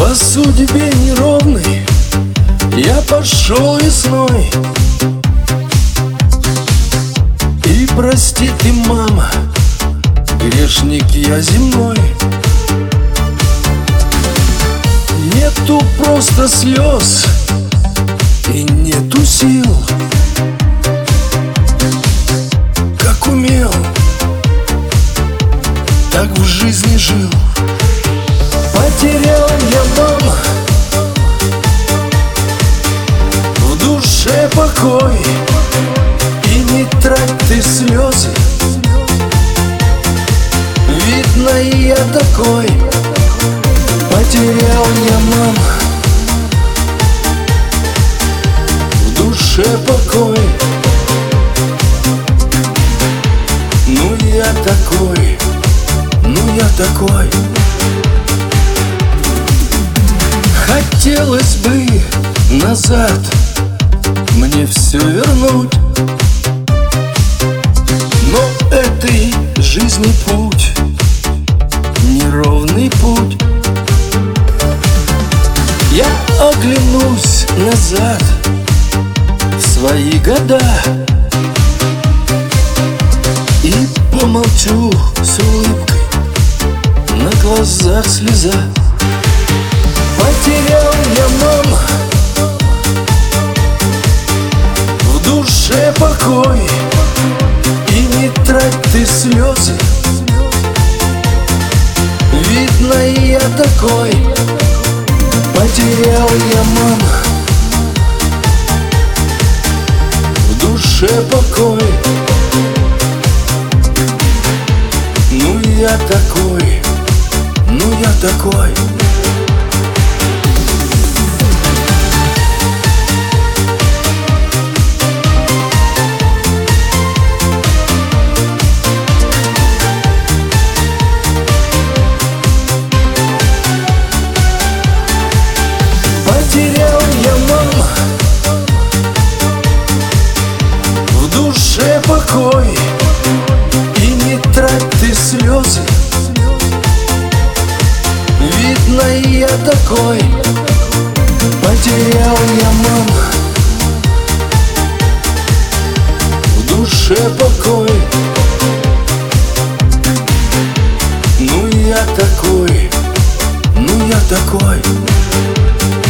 По судьбе неровной я пошел весной. И прости ты, мама, грешник я земной. Нету просто слез и нету сил. Как умел, так в жизни жил. Потерял я, мама, в душе покой. И не трать ты слезы, видно, и я такой. Потерял я, мама, в душе покой. Ну я такой, ну я такой. Хотелось бы назад мне все вернуть, но этой жизни путь, неровный путь. Я оглянусь назад в свои года и помолчу с улыбкой, на глазах слеза. Потерял я, мама, в душе покой. И не трать ты слезы, видно, и я такой. Потерял я, мама, в душе покой. Ну я такой, ну я такой. Потерял я, мама, в душе покой. И не трать ты слезы, видно, и я такой. Потерял я, мама, в душе покой. Ну я такой, ну я такой.